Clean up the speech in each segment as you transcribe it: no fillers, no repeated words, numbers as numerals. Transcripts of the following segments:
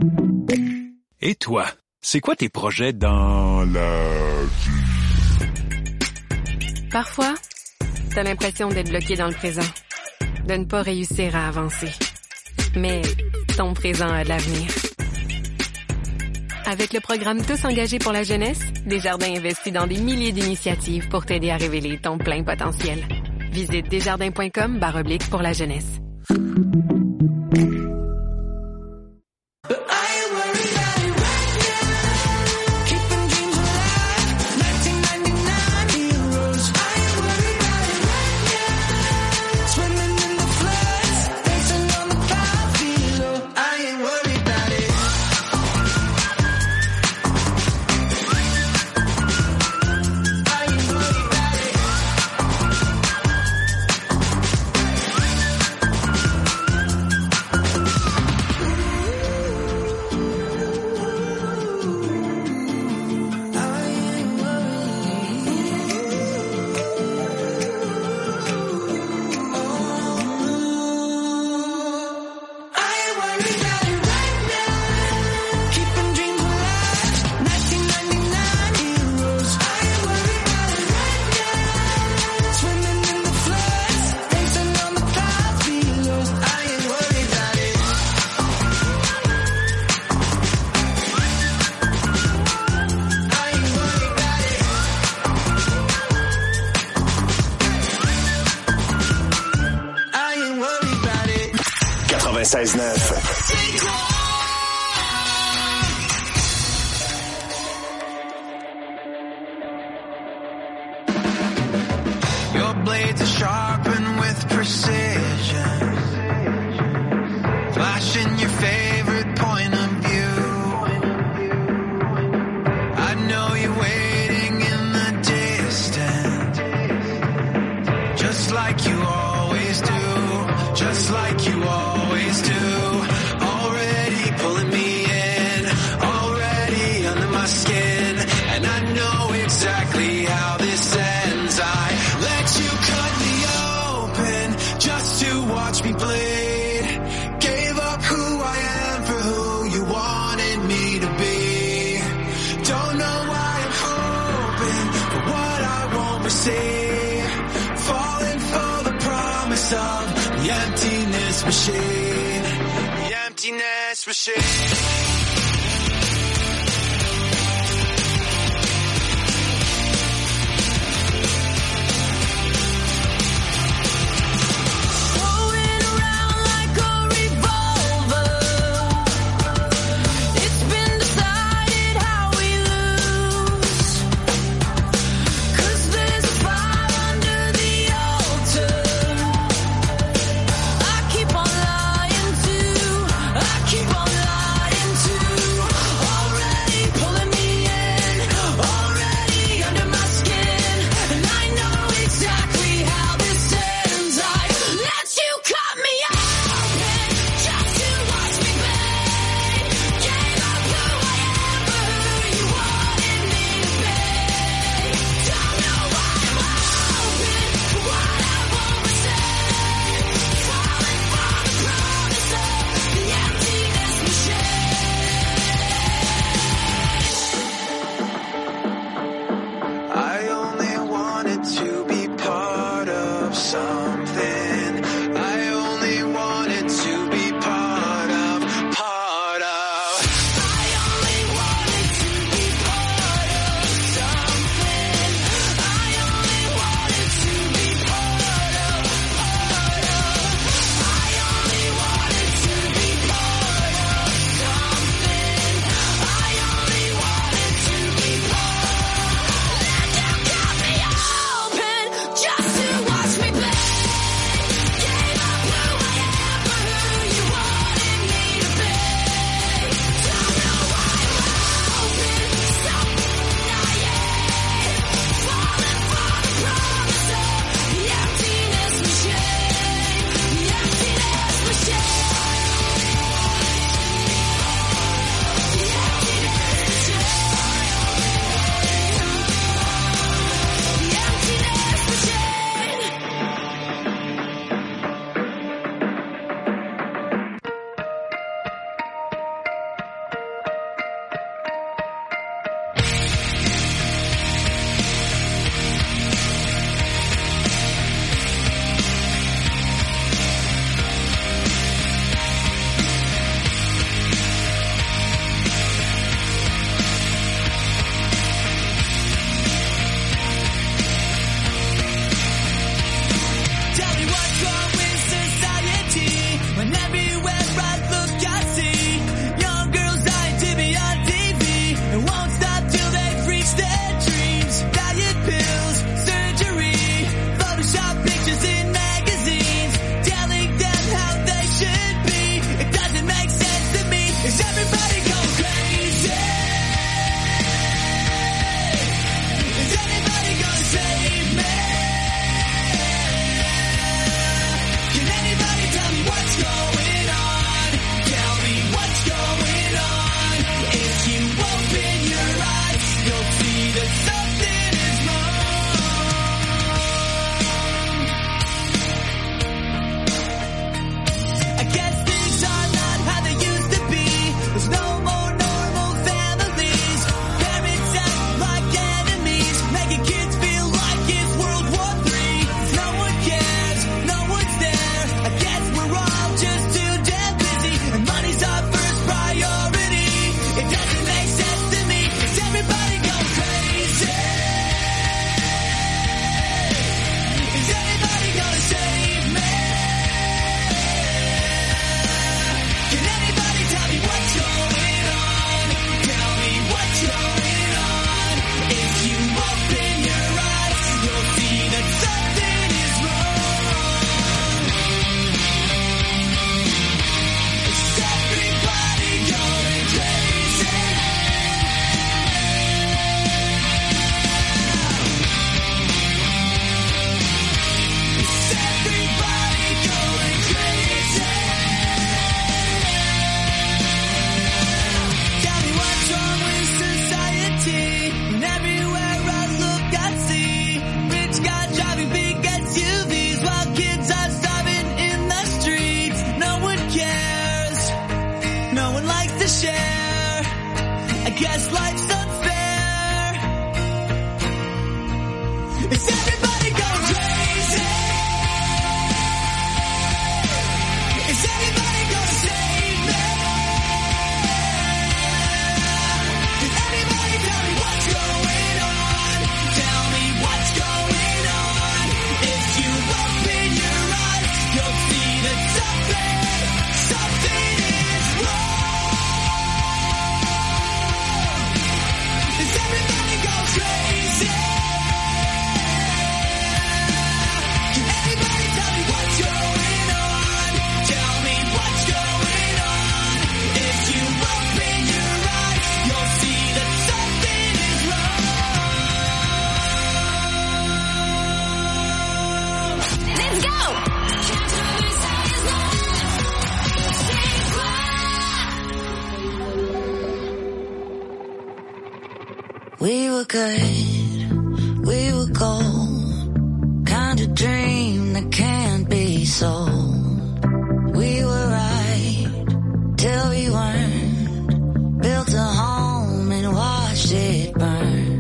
Et toi, c'est quoi tes projets dans la vie? Parfois, t'as l'impression d'être bloqué dans le présent, de ne pas réussir à avancer. Mais ton présent a de l'avenir. Avec le programme Tous engagés pour la jeunesse, Desjardins investit dans des milliers d'initiatives pour t'aider à révéler ton plein potentiel. Visite desjardins.com/pour la jeunesse. Your blades are sharpened with precision, flashing your favorite point of view. I know you're waiting in the distance, just like you always do, just like you always do. Already pulling me in, already under my skin, and I know exactly how this ends. I let you cut me open just to watch me bleed. Gave up who I am for who you wanted me to be. Don't know why I'm hoping for what I won't receive. Falling for the promise of the emptiness machine. The emptiness machine. Keep on lying to one likes to share. I guess life's unfair. Is everybody going crazy? Is everybody gonna save me? Did anybody tell me what's going on? Tell me what's going on. If you open your eyes, you'll see that something is wrong. Is everybody go crazy? Can anybody tell me what's going on? Tell me what's going on. If you open your eyes, you'll see that something is wrong. Let's go! We were good, we were gold, kind of dream that can't be sold. We were right, till we weren't, built a home and watched it burn.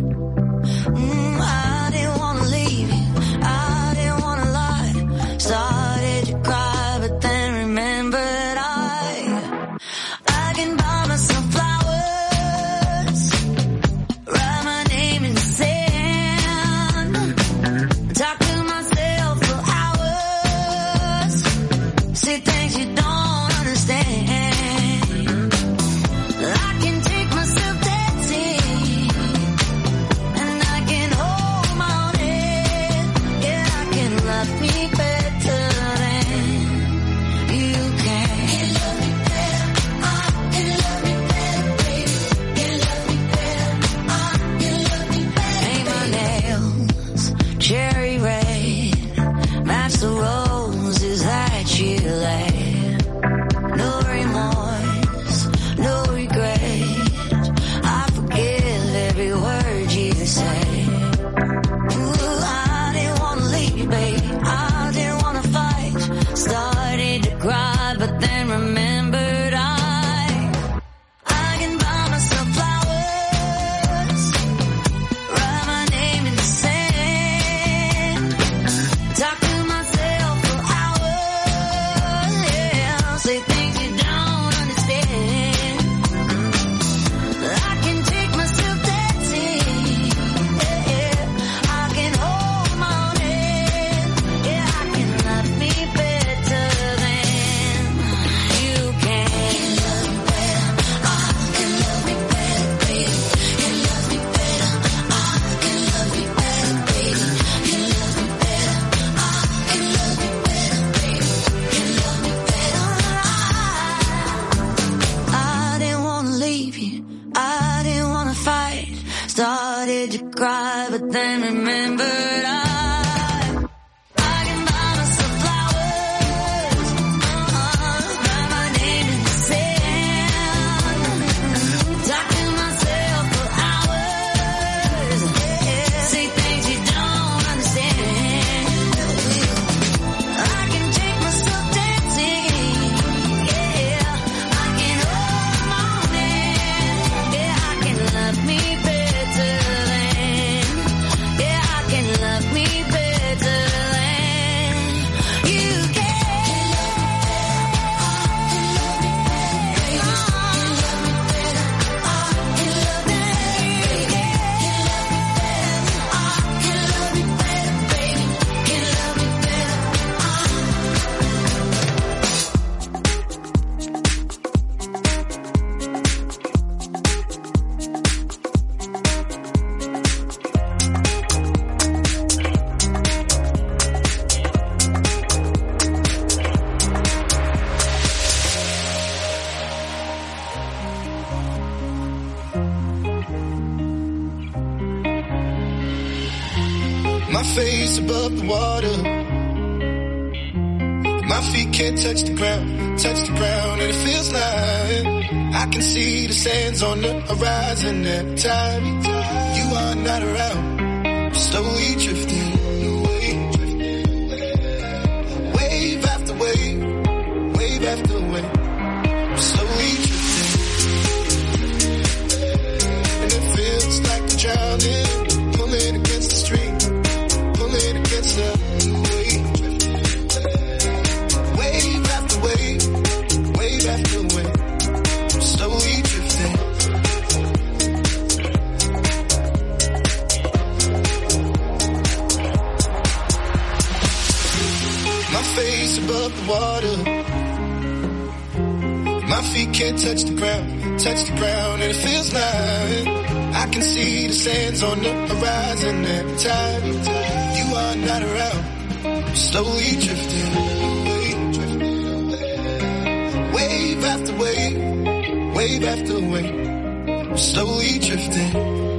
I didn't wanna leave you, I didn't wanna lie, started to cry but then remembered I can buy myself flowers, write my name in the sand, talk to myself for hours, say things you don't understand. I can take myself dancing, and I can hold my own head. Yeah, I can love me better than you can. Can love me better, can love me better, baby. Can love me better, can love me better. Paint my nails cherry red, match the roses that you laid. No remorse, no regret, I forgive every word you say. Ooh, I didn't wanna leave, babe, I didn't wanna fight, started to cry but then remembered I can buy myself flowers, write my name in the sand, talk to myself for hours, yeah, say things you don't understand. I can take myself dancing, yeah, I can hold my own head, yeah, I can love me better than you can. Can love me better, can love me better, baby. Can love me better, can love me better, baby. Can love me better, can love me better, baby. Can love me better. I didn't wanna leave you, I didn't wanna fight, started to cry but then remembered I can buy myself flowers, write my name in the sand, talk to myself for hours, yeah, say things you don't understand. I can take myself dancing, yeah, I can hold my own hand, yeah, I can love me better than, yeah, I can love me better than you can. My face above the water, my feet can't touch the ground, and it feels like I can see the sands on the horizon every time you are not around. Slowly drifting away, wave after wave, wave after wave. Slowly drifting water. My feet can't touch the ground, and it feels like I can see the sands on the horizon every time you are not around. I'm slowly drifting away. Wave after wave, wave after wave. I'm slowly drifting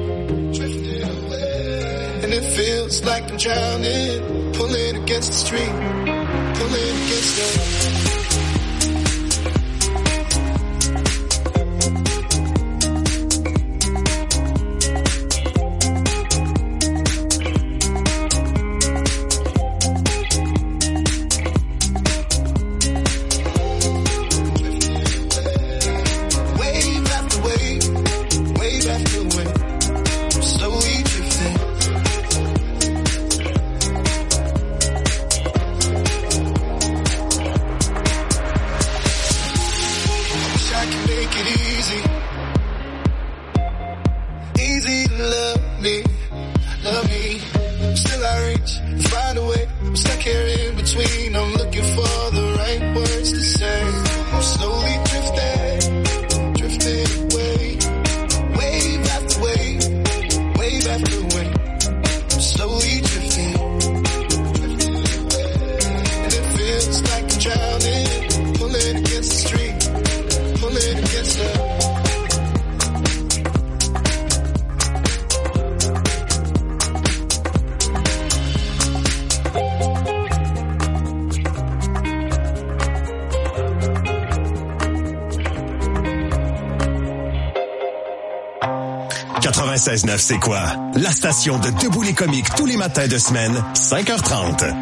away. And it feels like I'm drowning, pulling against the stream, pulling against the... C'est quoi? La station de Debout les comiques tous les matins de semaine, 5h30.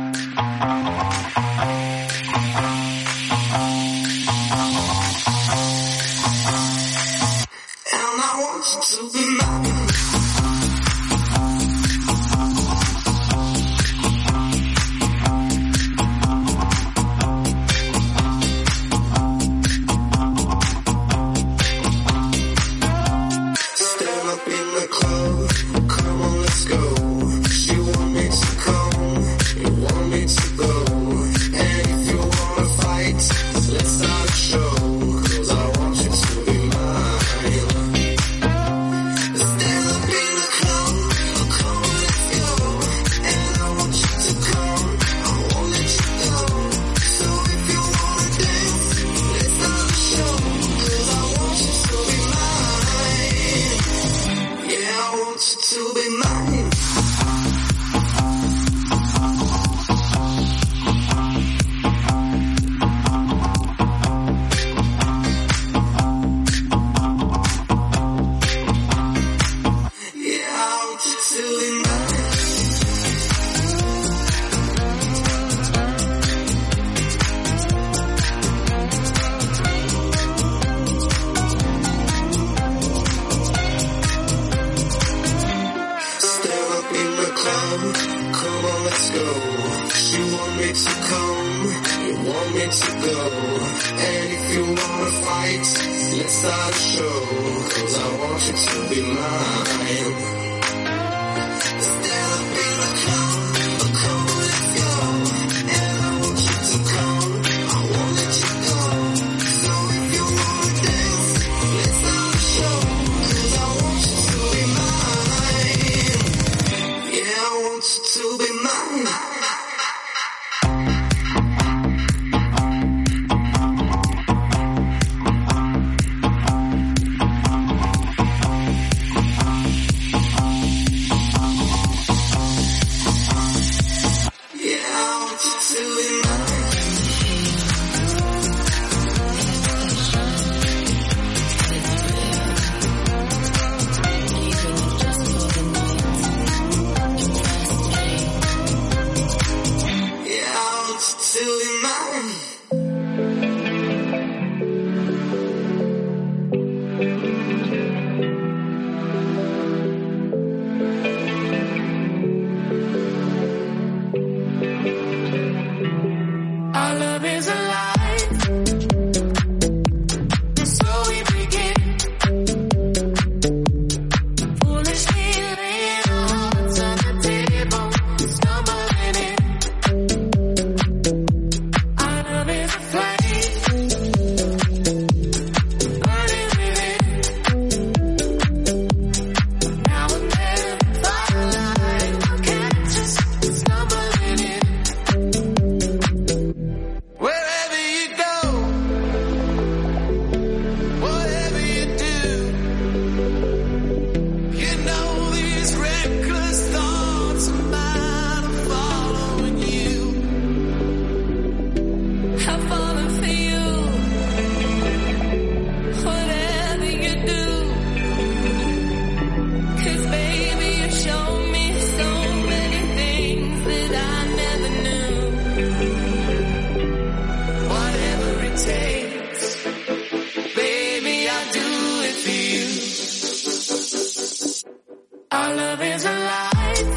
Our love is alive.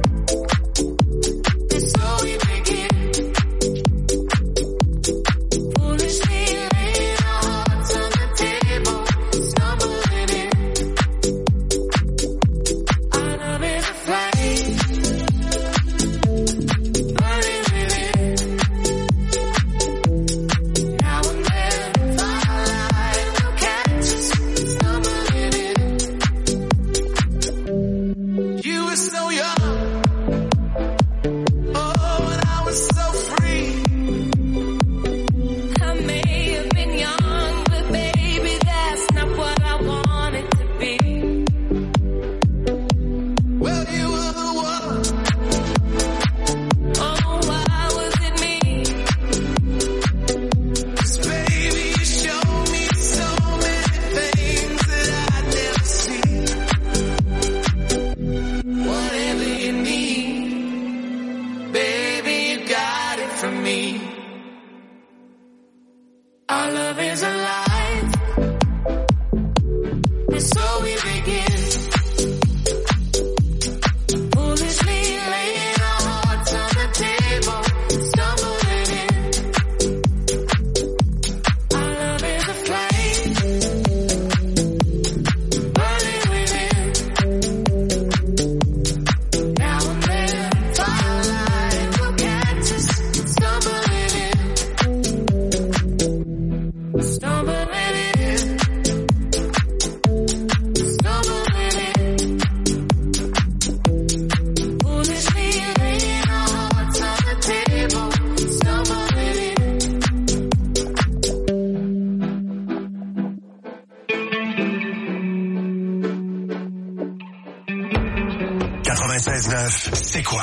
And so we begin. Foolishly laying our hearts on the table, stumbling in. Our love is a flame, burning within. Now and then, firelight will catch us stumbling in. You were so young, oh, and I was so free. I may have been young, but baby, that's not what I wanted to be. Well, you were the one. Oh, why was it me? 'Cause baby, you showed me so many things that I'd never seen. Whatever you need, baby, you got it from me. Our love is alive, and so we begin. Foolishly laying our hearts on the table, stumbling in. Our love is a flame, burning within. Now and then, firelight will catch us stumbling in. Stumbling in. Stumbling in. Foolishly laying our hearts on the table, stumbling in. 96.9, c'est quoi?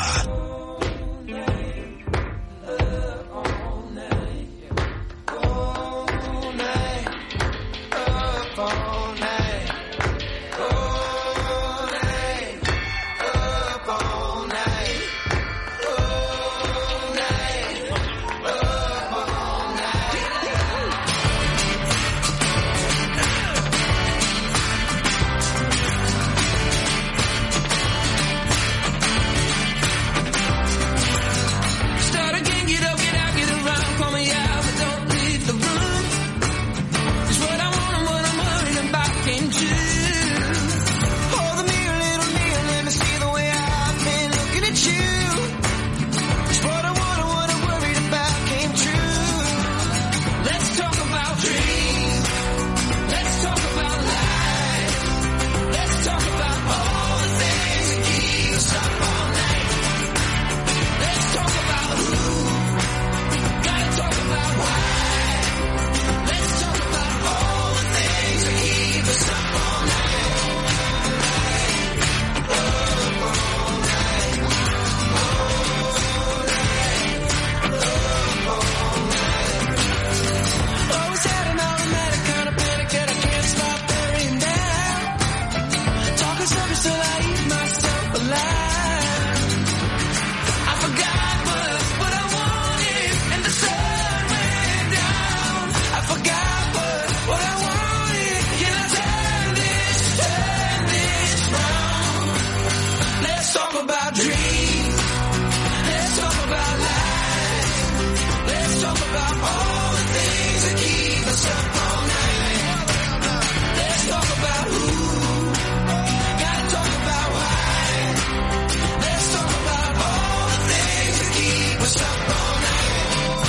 Start again, get up, get out, get around, call me out, but don't leave the room. 'Cause what I want and what I'm worried about came true. Hold the mirror, little mirror, let me see the way I've been looking at you. 'Cause what I want and what I'm worried about came true. Let's talk about dreams. Let's talk about life. Let's talk about all the things that keep us up all night. Let's talk about who. Gotta talk about why. Let's talk about all the things that keep us up all night. Always had an automatic kind of panic that I can't stop burying down. Talking circles till I eat myself alive. I forgot what I wanted, and the sun went down. I forgot what I wanted. Can I turn this round? Let's talk about dreams. Let's talk about life. Let's talk about all the things that keep us up all night. Let's talk about who. Gotta talk about why. Let's talk about all the things that keep us up all night.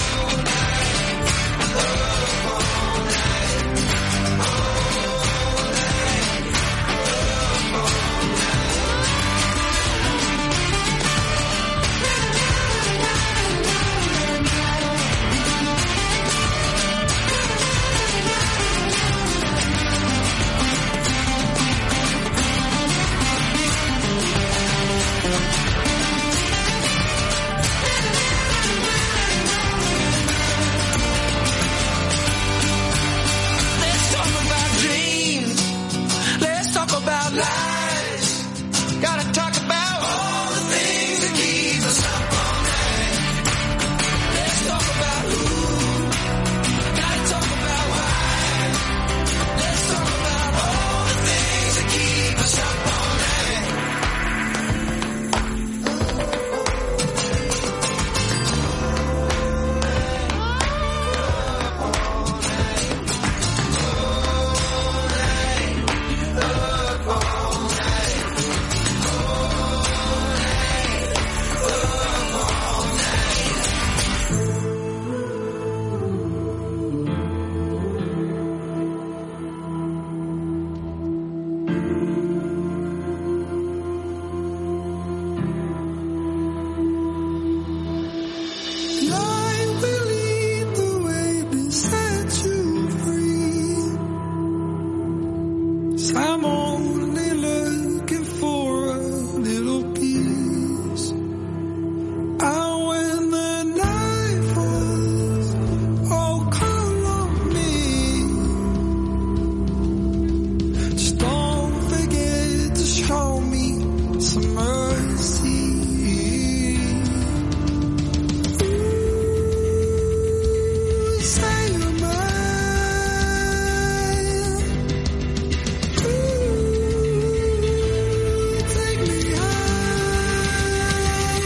Let's talk about dreams. Let's talk about lies. Gotta talk about all the things that keep us up all night. Let's talk about who. Gotta talk about why. Let's talk about all the things that keep us up all night. I'm only looking for a little peace. And when the night falls, oh, call on me. Just don't forget to show me some mercy. Ooh, say you're mine. Ooh, take me high.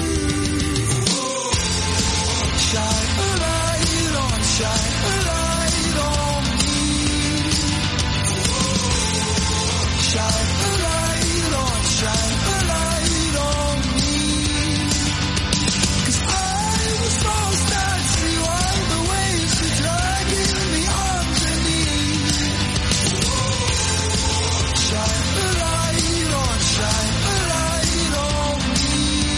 Shine a light on, shine a light on me. Shine a light on, shine a light on me. 'Cause I was lost at sea while the waves were dragging me underneath. Shine a light on, shine a light on me.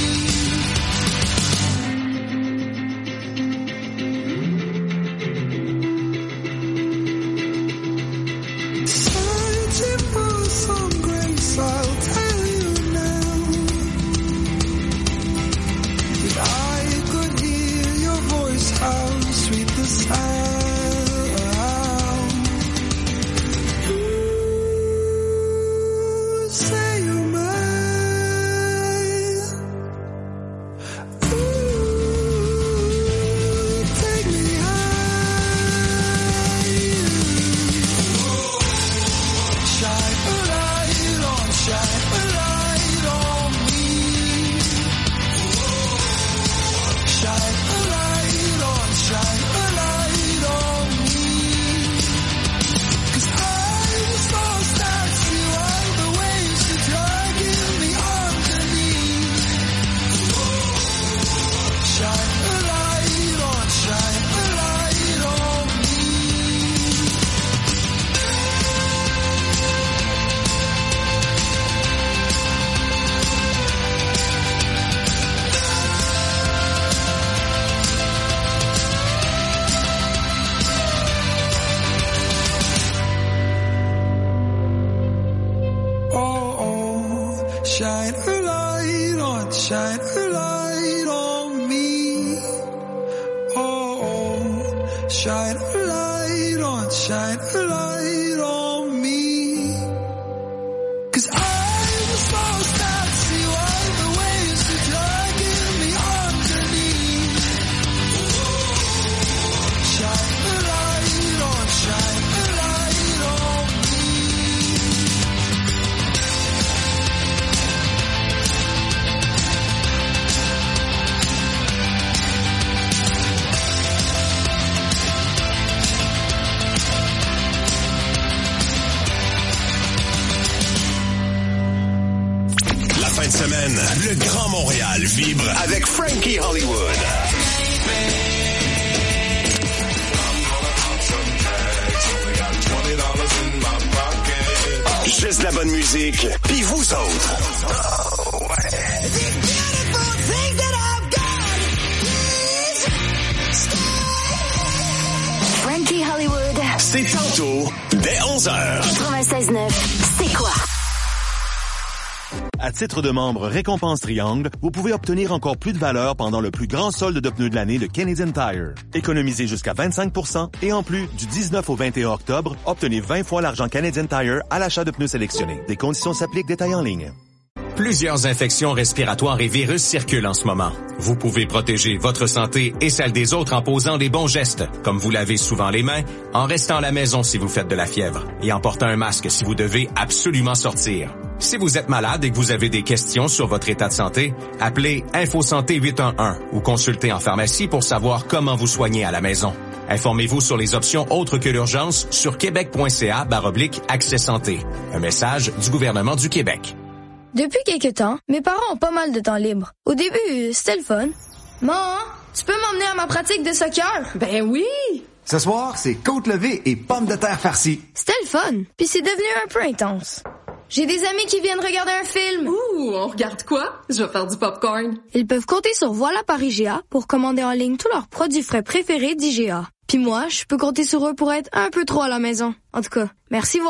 Searching for some grace, I'll tell you now. If I could hear your voice, how sweet the sound. Ooh, say you're mine. Ooh, take me high. Shine a light on, shine a light on me. Shine a light on, shine a light on me. 'Cause I was lost at sea while the waves were dragging me underneath. Shine a light on, shine a light on me. Oh, oh, shine a light on me. Oh, oh, shine a light on me. 'Cause I was lost at sea while the waves were dragging me underneath. Shine a light on, shine a light on me. La fin de semaine, le Grand Montréal vibre avec Frankie Hollywood. Juste la bonne musique, puis vous autres. Oh, ouais. Frankie Hollywood. C'est tantôt, dès 11h. 96.9. C'est quoi? À titre de membre Récompense Triangle, vous pouvez obtenir encore plus de valeur pendant le plus grand solde de pneus de l'année de Canadian Tire. Économisez jusqu'à 25% et en plus, du 19 au 21 octobre, obtenez 20 fois l'argent Canadian Tire à l'achat de pneus sélectionnés. Des conditions s'appliquent, détails en ligne. Plusieurs infections respiratoires et virus circulent en ce moment. Vous pouvez protéger votre santé et celle des autres en posant des bons gestes, comme vous lavez souvent les mains, en restant à la maison si vous faites de la fièvre et en portant un masque si vous devez absolument sortir. Si vous êtes malade et que vous avez des questions sur votre état de santé, appelez InfoSanté 811 ou consultez en pharmacie pour savoir comment vous soigner à la maison. Informez-vous sur les options autres que l'urgence sur québec.ca/accès santé. Un message du gouvernement du Québec. Depuis quelques temps, mes parents ont pas mal de temps libre. Au début, c'était le fun. Maman, tu peux m'emmener à ma pratique de soccer? Ben oui! Ce soir, c'est côte levée et pommes de terre farcies. C'était le fun, puis c'est devenu un peu intense. J'ai des amis qui viennent regarder un film. Ouh, on regarde quoi? Je vais faire du popcorn. Ils peuvent compter sur Voilà par IGA pour commander en ligne tous leurs produits frais préférés d'IGA. Puis moi, je peux compter sur eux pour être un peu trop à la maison. En tout cas, merci Voilà.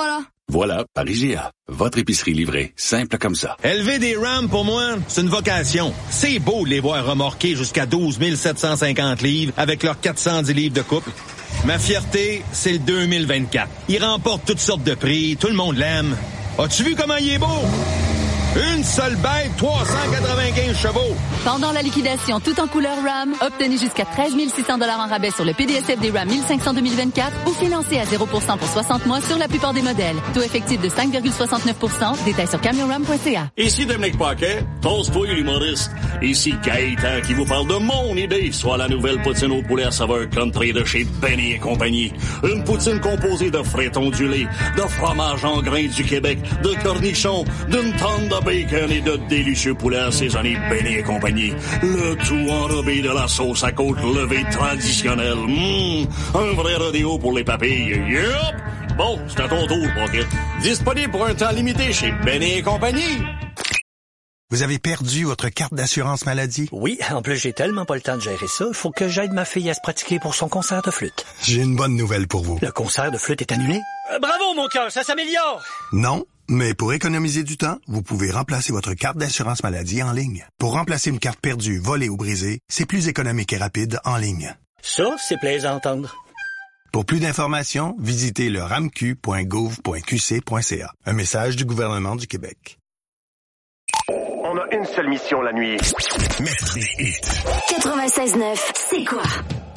Voilà, par IGA. Votre épicerie livrée, simple comme ça. Élever des Rams, pour moi, c'est une vocation. C'est beau de les voir remorquer jusqu'à 12 750 livres avec leurs 410 livres de couple. Ma fierté, c'est le 2024. Il remporte toutes sortes de prix, tout le monde l'aime. As-tu vu comment il est beau? Une seule bête, 395 chevaux. Pendant la liquidation tout en couleur RAM, obtenez jusqu'à 13 600 $ en rabais sur le PDSF des RAM 1500 2024 ou financez à 0% pour 60 mois sur la plupart des modèles. Taux effectif de 5,69%. Détails sur camionram.ca. Ici Dominique Paquet, toast-toi l'humoriste. Ici Gaëtan qui vous parle de mon idée sur la nouvelle poutine au poulet à saveur country de chez Benny et compagnie. Une poutine composée de frites ondulées, de fromage en grains du Québec, de cornichons, d'une tonne de bacon et de délicieux poulets assaisonnés Benny et compagnie. Le tout enrobé de la sauce à côte levée traditionnelle. Un vrai rodéo pour les papilles. Yup! Bon, c'est à ton tour, Pocket. Disponible pour un temps limité chez Benny et compagnie. Vous avez perdu votre carte d'assurance maladie? Oui, en plus j'ai tellement pas le temps de gérer ça, il faut que j'aide ma fille à se pratiquer pour son concert de flûte. J'ai une bonne nouvelle pour vous. Le concert de flûte est annulé? Bravo mon cœur, ça s'améliore! Non, mais pour économiser du temps, vous pouvez remplacer votre carte d'assurance maladie en ligne. Pour remplacer une carte perdue, volée ou brisée, c'est plus économique et rapide en ligne. Ça, c'est plaisant à entendre. Pour plus d'informations, visitez le ramq.gouv.qc.ca. Un message du gouvernement du Québec. On a une seule mission la nuit. Mettre des hits. 96.9, c'est quoi?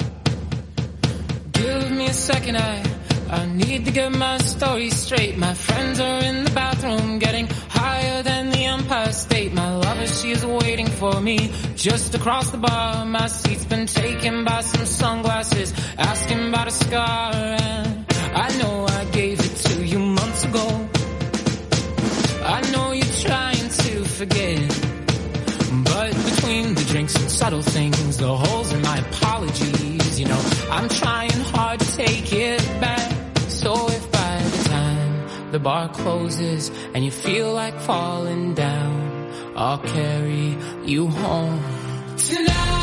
Give me a second, I need to get my story straight. My friends are in the bathroom getting higher than the Empire State. My lover, she is waiting for me just across the bar. My seat's been taken by some sunglasses, asking about a scar. And I know I gave it to you months ago. I know you're trying to forget, but between the drinks and subtle things, the holes in my apologies, you know, I'm trying hard to take it back. So if by the time the bar closes and you feel like falling down, I'll carry you home tonight.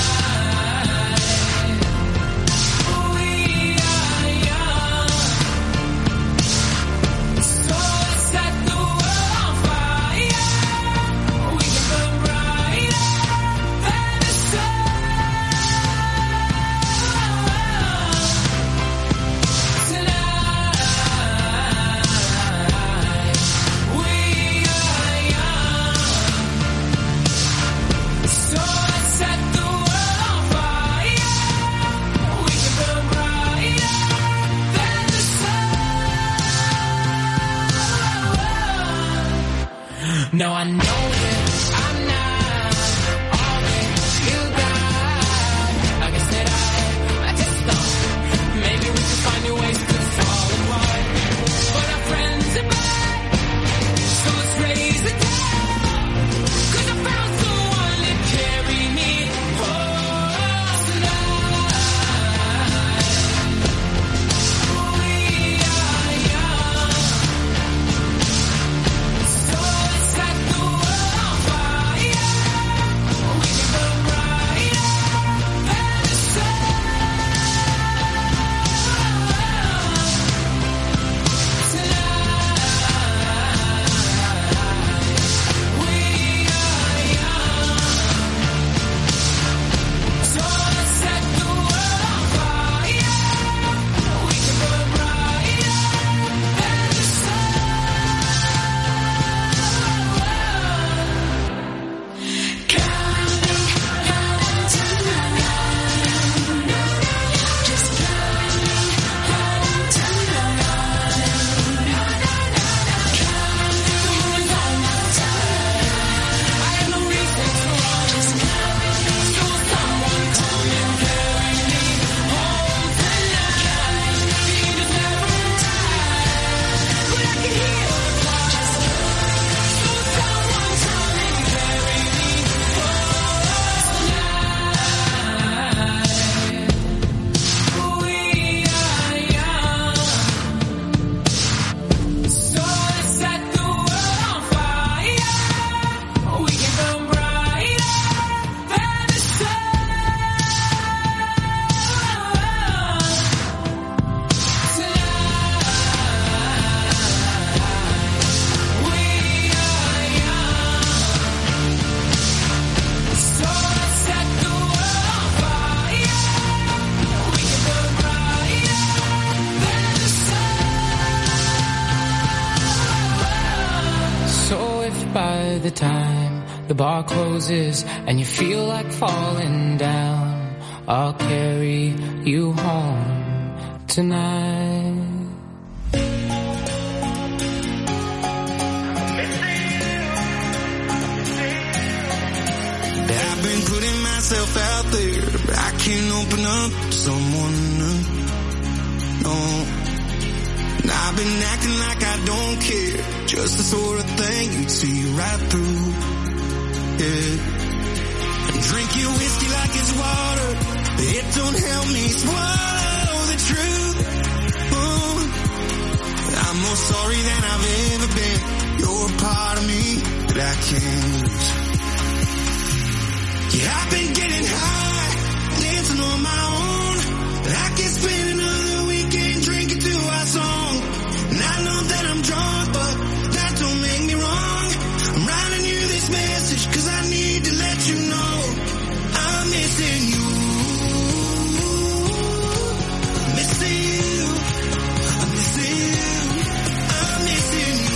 No, I know that I'm not all that you got. I guess that I just thought maybe we could find new ways to fall apart. But our friends are back, so let's raise the dead. 'Cause I found someone to carry me home tonight. We are young, so let's set the world the time the bar closes and you feel like falling down, I'll carry you home tonight. I've been putting myself out there, but I can't open up to someone new. No. And I've been acting like I don't care, just the sort of thing you'd see right through. Yeah. And drink your whiskey like it's water, it don't help me swallow the truth. Oh. I'm more sorry than I've ever been. You're a part of me that I can't lose. Yeah, I've been getting high, dancing on my own. I can spend another weekend drinking to our song. And I know that I'm drunk, but that don't make me wrong. I'm writing you this message, cause I need to let you know I'm missing you. I'm missing you. I'm missing you. I'm missing you.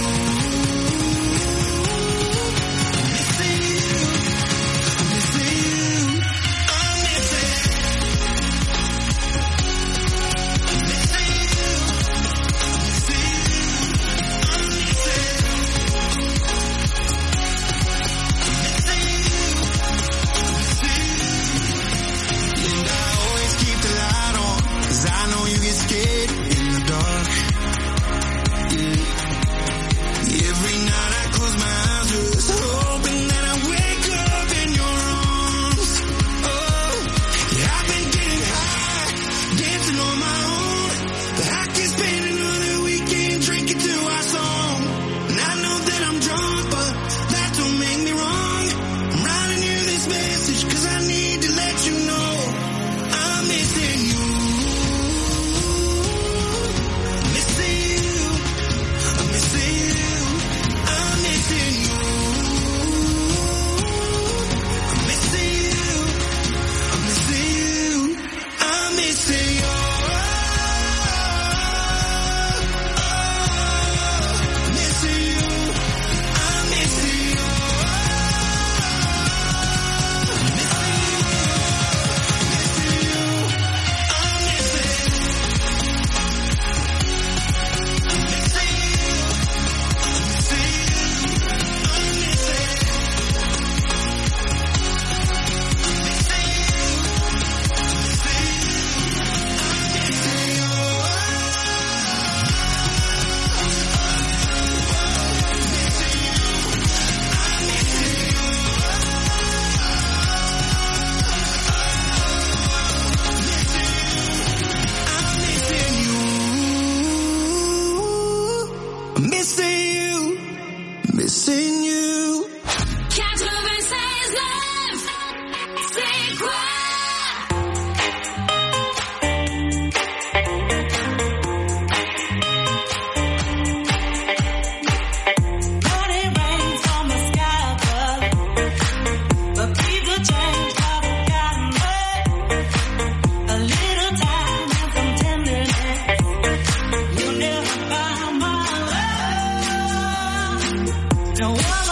No one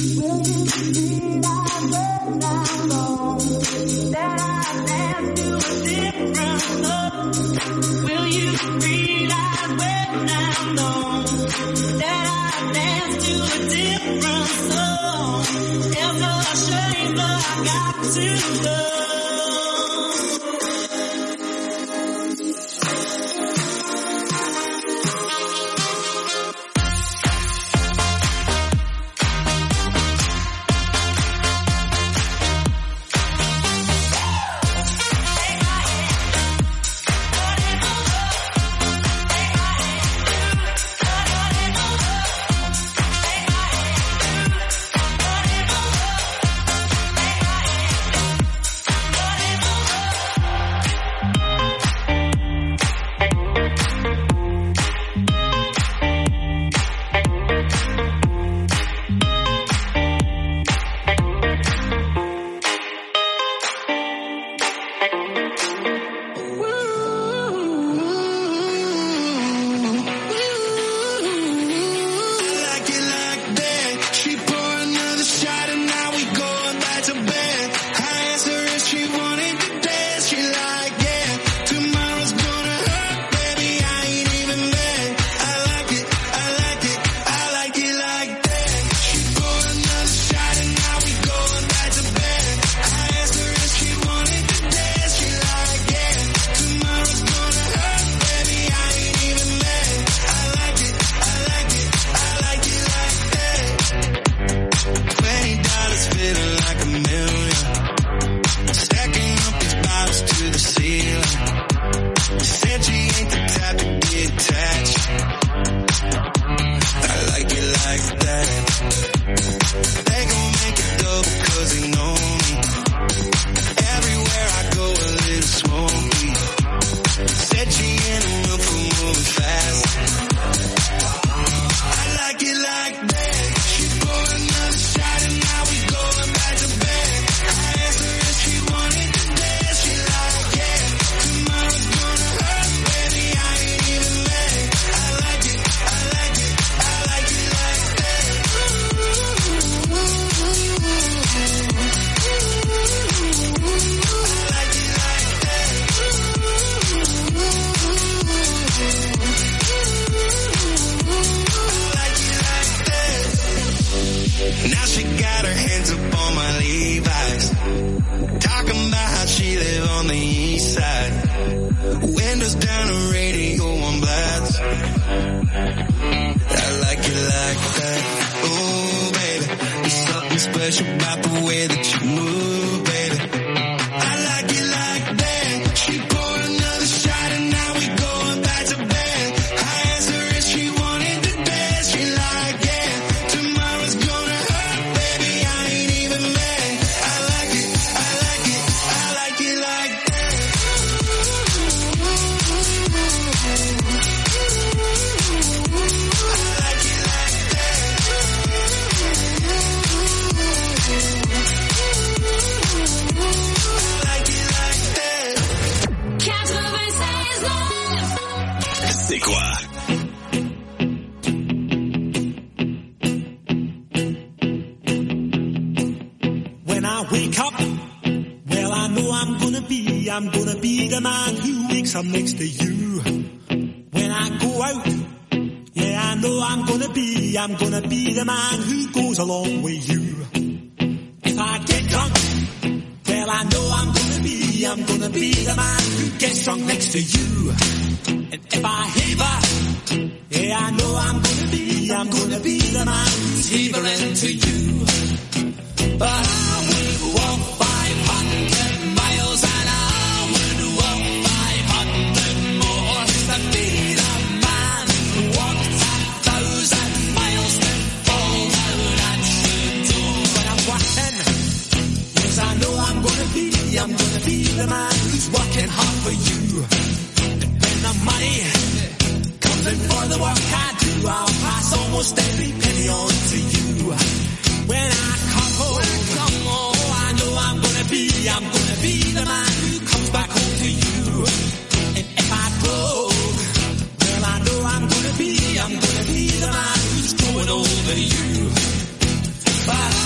I'm gonna be the man who's going over you. But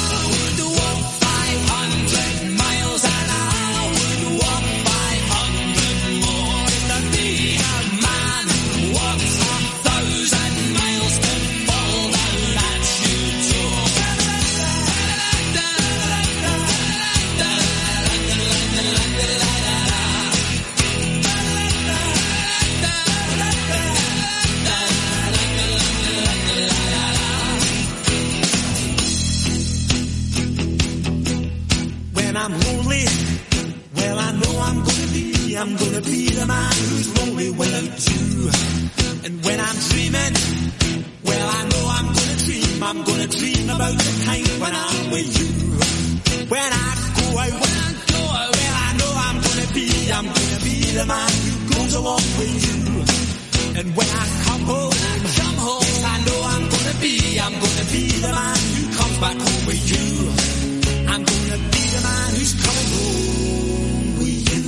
I'm lonely, well, I know I'm gonna be the man who's lonely without you. And when I'm dreaming, well, I know I'm gonna dream about the time when I'm with you. When I go out, well, I know I'm gonna be the man who goes along with you. And when I come home, yes, I know I'm gonna be the man who comes back home with you. I'm gonna be the man who's coming home with you.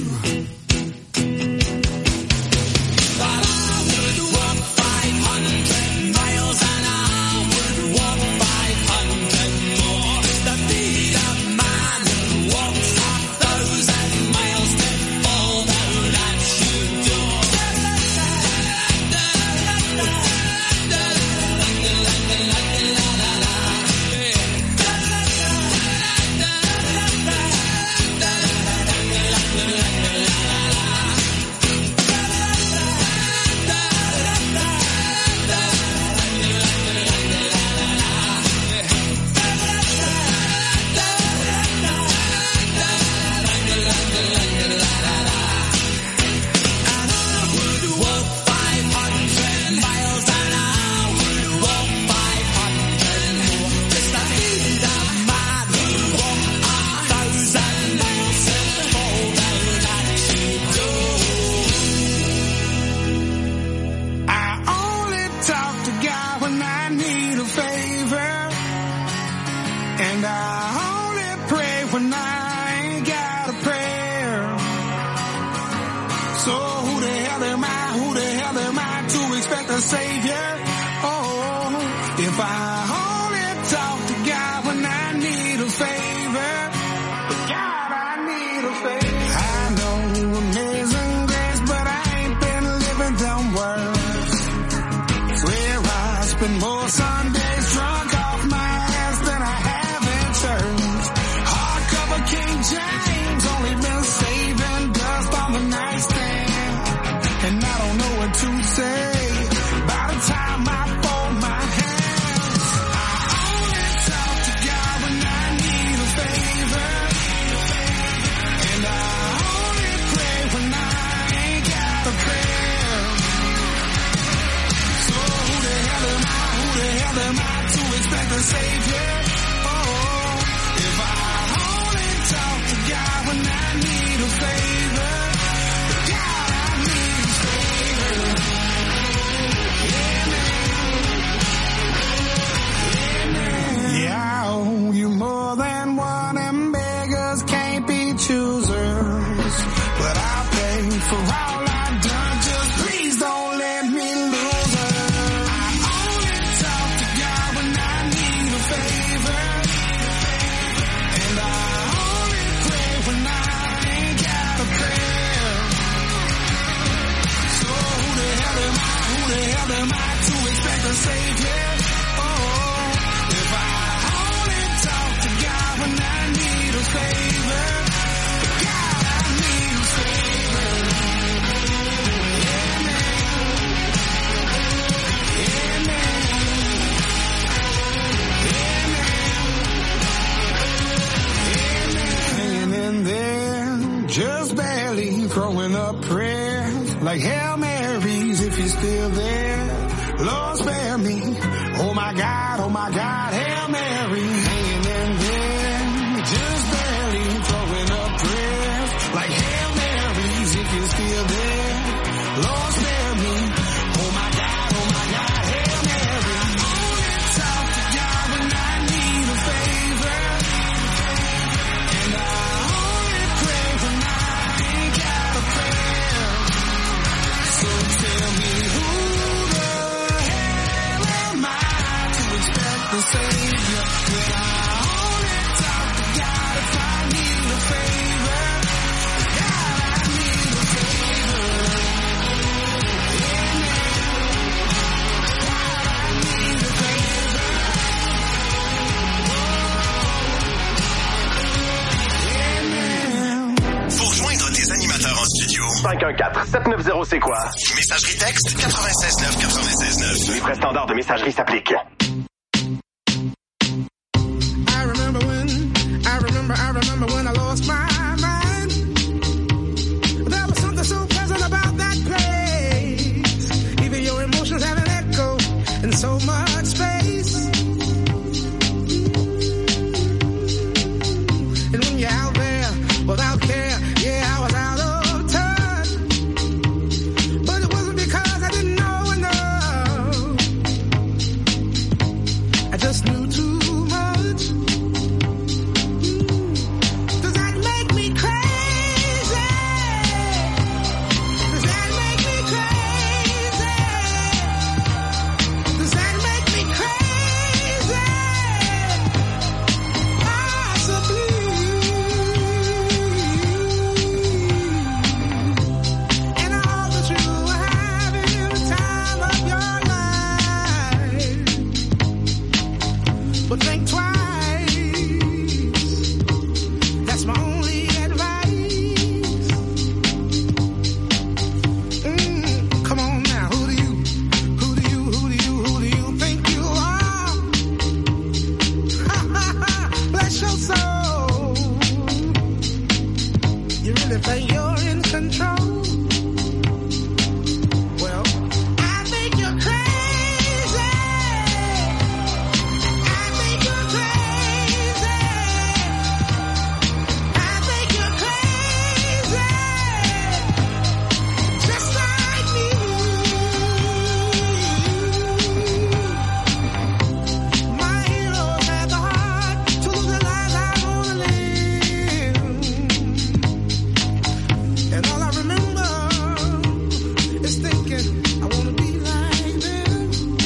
But I would walk 500 miles and I would walk 500 more to be the man who walks 1,000 miles to fall down at your door. Savior, oh, if I only talk to God when I need a favor, God, I need a favor. I know amazing grace, but I ain't been living them words. Swear I spend more Sundays drunk off my ass than I have in church. Hardcover King James, only been saving dust on the nightstand, and I don't know what to say. Time I fold my hands, I only talk to God when I need a favor, and I only pray when I ain't got a prayer. So who the hell am I to expect a savior? Oh, if I only talk to God when I need a favor, God, I need a favor. Yeah, I owe you more than one, and beggars can't be choosers. But I'll pay for all I've done, just please don't let me lose her. I only talk to God when I need a favor, and I only pray when I ain't got a prayer. So who the hell am I to expect a savior? Favor, God, I need a favor. Yeah, man. Hanging in there, just barely throwing up prayers like Hail Marys if you're still there. Lord, spare me. Oh my God, Hail Mary. Hanging in there, just barely throwing up prayers like Hail Marys if you're still there. Lord, spare me. Oh my God, Hail Mary. I only talk to God when I need a favor, and I only pray when I ain't got a prayer. So tell me who the hell am I to expect the Savior when I only talk to God if I need a favor? God, I need a favor. Yeah, God, I need a favor. Pour rejoindre tes animateurs en studio, 514-790 c'est quoi? Messagerie texte 96.9. Les frais standards de messagerie s'appliquent. I remember when I lost that you're in control. Well, I think you're crazy. I think you're crazy. I think you're crazy. Just like me. My heroes had the heart to lose their lives. I wanna live. And all I remember is thinking I wanna be like them.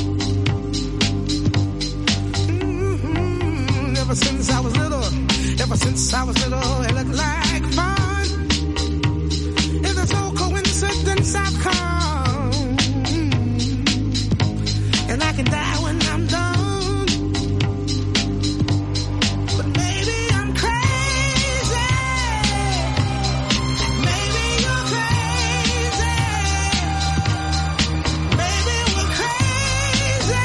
Ever since I was little, it looked like fun. If there's no coincidence, I've come. And I can die when I'm done. But maybe I'm crazy. Maybe you're crazy. Maybe we're crazy.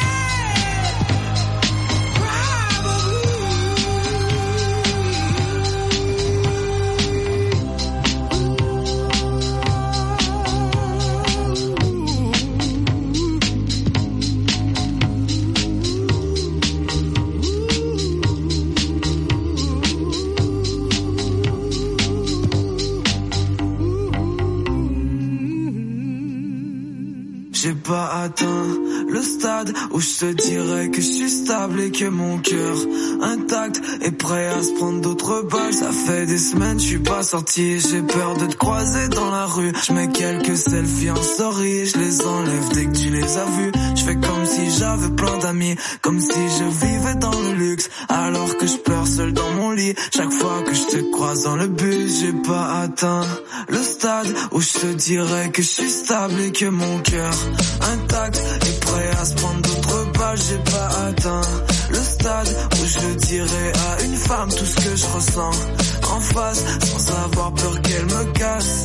J'ai pas atteint le stade où je te dirais que je suis stable et que mon cœur intact est prêt à se prendre d'autres balles. Ça fait des semaines je suis pas sorti, j'ai peur de te croiser dans la rue. Je mets quelques selfies en story, je les enlève dès que tu les as vus. Je fais comme si j'avais plein d'amis, comme si je vivais dans le luxe, alors que je pleure seul dans mon lit. Chaque fois que je te croise dans le bus, j'ai pas atteint le stade où je te dirais que je suis stable et que mon cœur intact et prêt à se prendre d'autres balles. J'ai pas atteint le stade où je dirais à une femme tout ce que je ressens en face, sans avoir peur qu'elle me casse.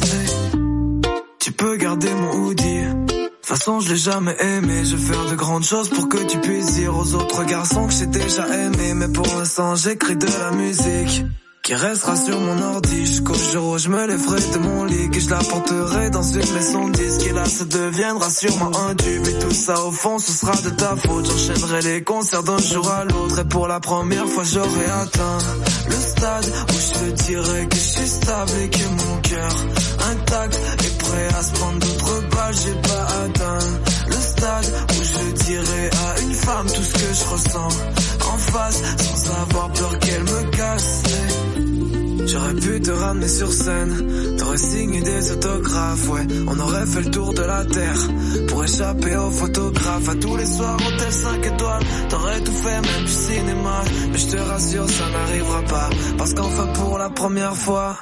Tu peux garder mon hoodie, de toute façon je l'ai jamais aimé. Je vais faire de grandes choses pour que tu puisses dire aux autres garçons que j'ai déjà aimé. Mais pour l'instant j'écris de la musique qui restera sur mon ordi jusqu'au jour où je me lèverai de mon lit, que je la porterai dans une maison de disques. Et là ça deviendra sûrement un tube, et tout ça au fond ce sera de ta faute. J'enchaînerai les concerts d'un jour à l'autre, et pour la première fois j'aurai atteint le stade où je te dirais que je suis stable et que mon cœur intact est prêt à se prendre d'autres balles. J'ai pas atteint le stade où je dirais à une femme tout ce que je ressens en face, sans avoir peur qu'elle me casse. J'aurais pu te ramener sur scène, t'aurais signé des autographes, ouais. On aurait fait le tour de la terre pour échapper aux photographes. À tous les soirs, hôtel 5 étoiles, t'aurais tout fait, même du cinéma. Mais je te rassure, ça n'arrivera pas, parce qu'enfin pour la première fois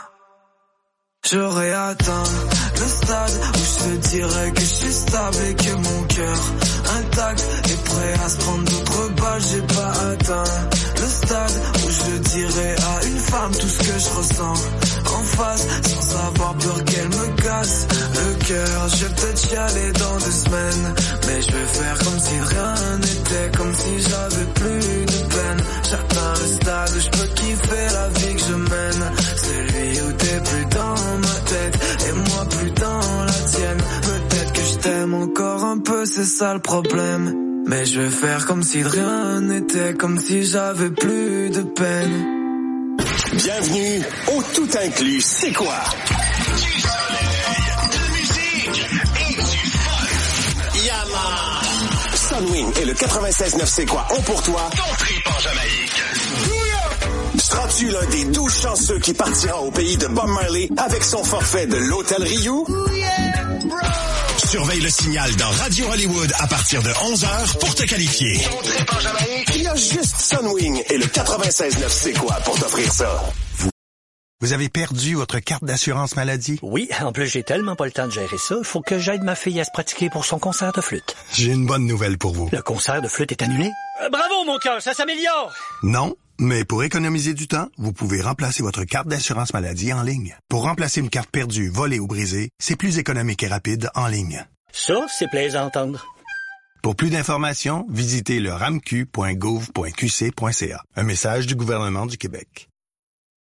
j'aurais atteint le stade où je te dirais que je suis stable et que mon cœur intact est prêt à se prendre d'autres balles. J'ai pas atteint le stade où je dirais à une femme tout ce que je ressens en face, sans avoir peur qu'elle me casse le cœur. Je vais peut-être chialer dans 2 semaines, mais je vais faire comme si rien n'était, comme si j'avais plus de peine. J'atteins le stade où je peux kiffer la vie que je mène, celui où t'es plus dans ma tête et moi plus dans la tienne. Peut-être que je t'aime encore un peu, c'est ça le problème, mais je vais faire comme si de rien n'était, comme si j'avais plus de peine. Bienvenue au Tout Inclus. C'est quoi? Du soleil, de musique et du fun. Yaman! Sunwing et le 96.9 C'est quoi ont pour toi ton trip en Jamaïque. Seras-tu l'un des 12 chanceux qui partira au pays de Bob Marley avec son forfait de l'Hôtel Rio? Surveille le signal dans Radio Hollywood à partir de 11h pour te qualifier. Ton trip en Jamaïque. Il y a juste Sunwing et le 96.9 C'est quoi pour t'offrir ça. Vous avez perdu votre carte d'assurance maladie? Oui, en plus j'ai tellement pas le temps de gérer ça, il faut que j'aide ma fille à se pratiquer pour son concert de flûte. J'ai une bonne nouvelle pour vous. Le concert de flûte est annulé? Bravo mon cœur, ça s'améliore! Non, mais pour économiser du temps, vous pouvez remplacer votre carte d'assurance maladie en ligne. Pour remplacer une carte perdue, volée ou brisée, c'est plus économique et rapide en ligne. Ça, c'est plaisant à entendre. Pour plus d'informations, visitez le ramq.gouv.qc.ca. Un message du gouvernement du Québec.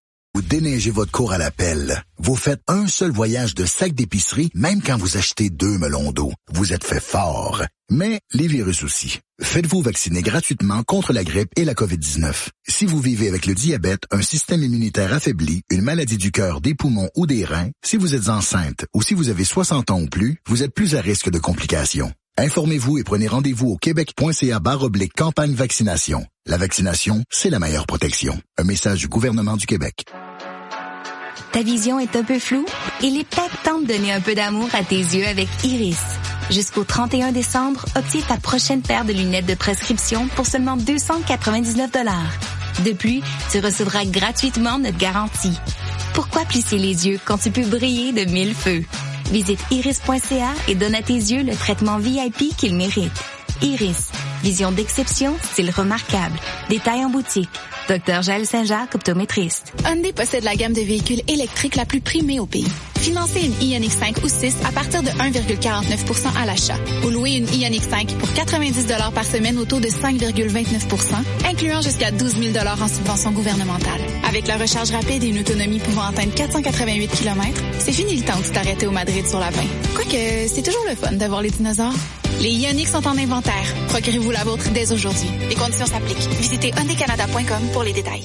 déneigez votre cour à la pelle. Vous faites un seul voyage de sac d'épicerie, même quand vous achetez 2 melons d'eau. Vous êtes fait fort. Mais les virus aussi. Faites-vous vacciner gratuitement contre la grippe et la COVID-19. Si vous vivez avec le diabète, un système immunitaire affaibli, une maladie du cœur, des poumons ou des reins, si vous êtes enceinte ou si vous avez 60 ans ou plus, vous êtes plus à risque de complications. Informez-vous et prenez rendez-vous au québec.ca/campagne vaccination. La vaccination, c'est la meilleure protection. Un message du gouvernement du Québec. Ta vision est un peu floue? Il est peut-être temps de donner un peu d'amour à tes yeux avec Iris. Jusqu'au 31 décembre, obtiens ta prochaine paire de lunettes de prescription pour seulement 299 $. De plus, tu recevras gratuitement notre garantie. Pourquoi plisser les yeux quand tu peux briller de 1000 feux? Visite iris.ca et donne à tes yeux le traitement VIP qu'ils méritent. Iris. Vision d'exception, style remarquable. Détail en boutique. Dr Jaël Saint-Jacques, optométriste. Hyundai possède la gamme de véhicules électriques la plus primée au pays. Financez une Ioniq 5 ou 6 à partir de 1,49% à l'achat. Ou louez une Ioniq 5 pour 90 $ par semaine au taux de 5,29%, incluant jusqu'à 12 000 $ en subvention gouvernementale. Avec la recharge rapide et une autonomie pouvant atteindre 488 km, c'est fini le temps où tu t'arrêtais au Madrid sur la 20. Quoique, c'est toujours le fun d'avoir les dinosaures. Les Ioniq sont en inventaire. Procurez-vous la vôtre dès aujourd'hui. Les conditions s'appliquent. Visitez hyundaicanada.com pour les détails.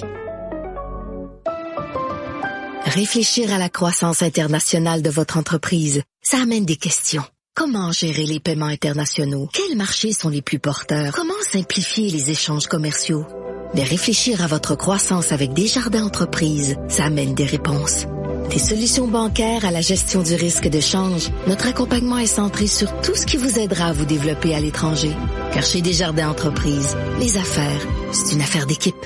Réfléchir à la croissance internationale de votre entreprise, ça amène des questions. Comment gérer les paiements internationaux? Quels marchés sont les plus porteurs? Comment simplifier les échanges commerciaux? Mais réfléchir à votre croissance avec Desjardins Entreprises, ça amène des réponses. Des solutions bancaires à la gestion du risque de change, notre accompagnement est centré sur tout ce qui vous aidera à vous développer à l'étranger. Car chez Desjardins Entreprises, les affaires, c'est une affaire d'équipe.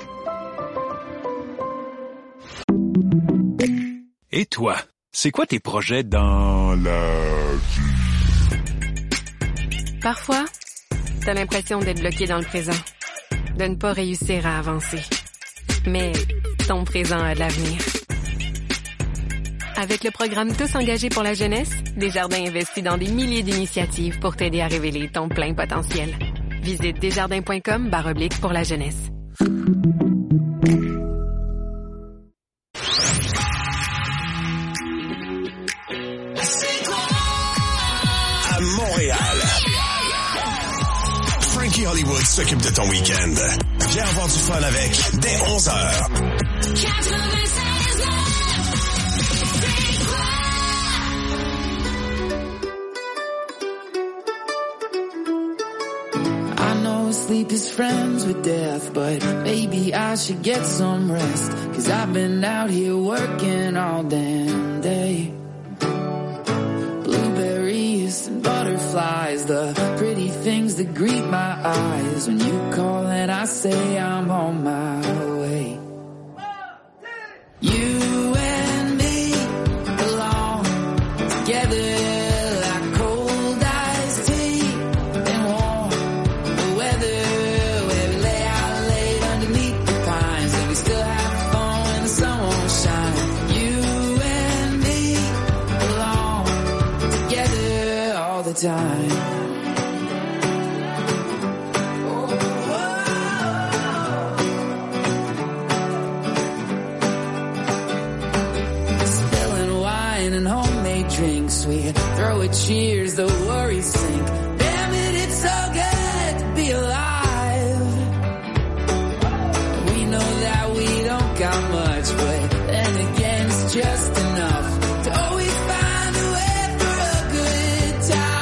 Et toi, c'est quoi tes projets dans la vie? Parfois, t'as l'impression d'être bloqué dans le présent, de ne pas réussir à avancer. Mais ton présent a de l'avenir. Avec le programme Tous engagés pour la jeunesse, Desjardins investit dans des milliers d'initiatives pour t'aider à révéler ton plein potentiel. Visite desjardins.com/pour la jeunesse. À Montréal, Frankie Hollywood s'occupe de ton week-end. Viens avoir du fun avec dès 11h. Sleep is friends with death, but maybe I should get some rest, 'cause I've been out here working all damn day. Blueberries and butterflies, the pretty things that greet my eyes when you call and I say I'm on my way. You and me belong together. Time. Spilling wine and homemade drinks, we throw a cheers, the worries sink. Damn it, it's so good to be alive. We know that we don't got much, but then again it's just enough to always find a way for a good time.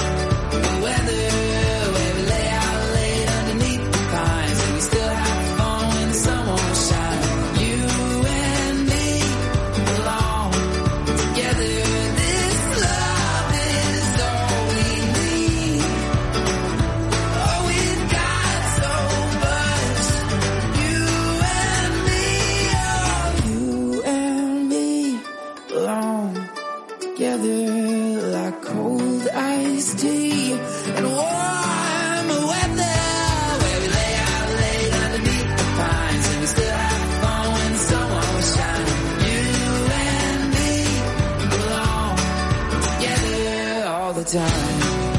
Fun the time.